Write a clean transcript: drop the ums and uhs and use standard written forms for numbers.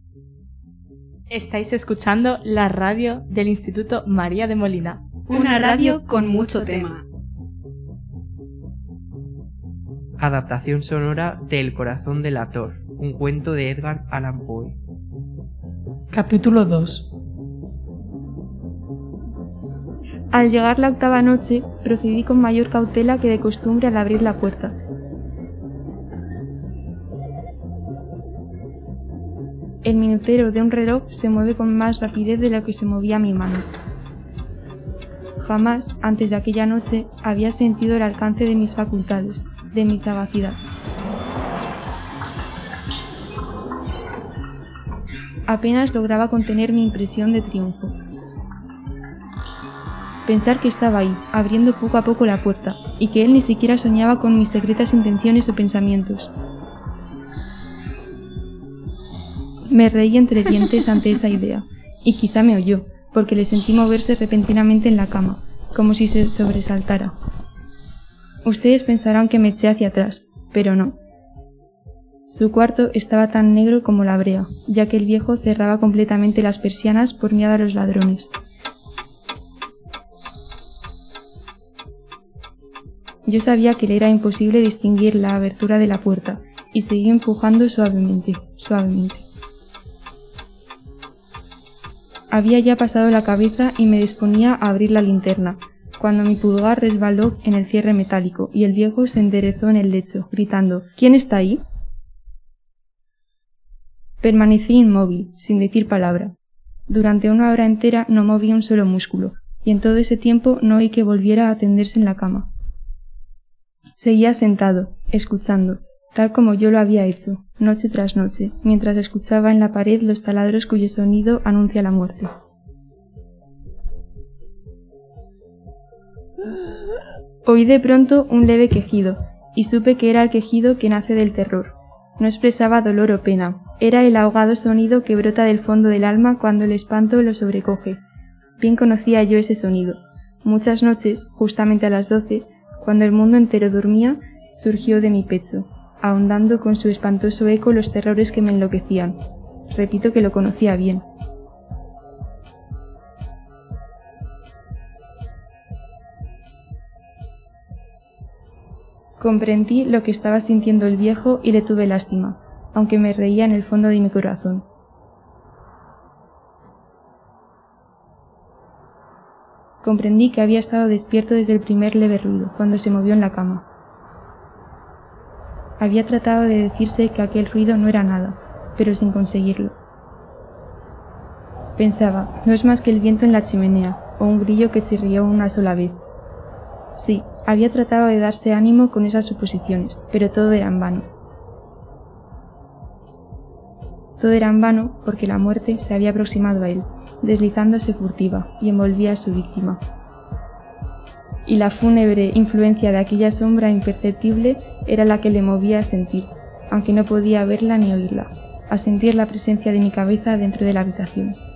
Estáis escuchando la radio del Instituto María de Molina. Una radio con mucho tema. Adaptación sonora de El corazón del actor, un cuento de Edgar Allan Poe. Capítulo 2. Al llegar la octava noche, procedí con mayor cautela que de costumbre al abrir la puerta. El minutero de un reloj se mueve con más rapidez de lo que se movía mi mano. Jamás, antes de aquella noche, había sentido el alcance de mis facultades, de mi sagacidad. Apenas lograba contener mi impresión de triunfo. Pensar que estaba ahí, abriendo poco a poco la puerta, y que él ni siquiera soñaba con mis secretas intenciones o pensamientos. Me reí entre dientes ante esa idea, y quizá me oyó, porque le sentí moverse repentinamente en la cama, como si se sobresaltara. Ustedes pensarán que me eché hacia atrás, pero no. Su cuarto estaba tan negro como la brea, ya que el viejo cerraba completamente las persianas por miedo a los ladrones. Yo sabía que le era imposible distinguir la abertura de la puerta, y seguí empujando suavemente, suavemente. Había ya pasado la cabeza y me disponía a abrir la linterna, cuando mi pulgar resbaló en el cierre metálico y el viejo se enderezó en el lecho, gritando: ¿Quién está ahí? Permanecí inmóvil, sin decir palabra. Durante una hora entera no moví un solo músculo, y en todo ese tiempo no oí que volviera a tenderse en la cama. Seguía sentado, escuchando, tal como yo lo había hecho, noche tras noche, mientras escuchaba en la pared los taladros cuyo sonido anuncia la muerte. Oí de pronto un leve quejido, y supe que era el quejido que nace del terror. No expresaba dolor o pena, era el ahogado sonido que brota del fondo del alma cuando el espanto lo sobrecoge. Bien conocía yo ese sonido. Muchas noches, justamente a las 12, cuando el mundo entero dormía, surgió de mi pecho, ahondando con su espantoso eco los terrores que me enloquecían. Repito que lo conocía bien. Comprendí lo que estaba sintiendo el viejo y le tuve lástima, aunque me reía en el fondo de mi corazón. Comprendí que había estado despierto desde el primer leve ruido, cuando se movió en la cama. Había tratado de decirse que aquel ruido no era nada, pero sin conseguirlo. Pensaba, no es más que el viento en la chimenea, o un grillo que chirrió una sola vez. Sí, había tratado de darse ánimo con esas suposiciones, pero todo era en vano. Todo era en vano porque la muerte se había aproximado a él, deslizándose furtiva, y envolvía a su víctima. Y la fúnebre influencia de aquella sombra imperceptible era la que le movía a sentir, aunque no podía verla ni oírla, a sentir la presencia de mi cabeza dentro de la habitación.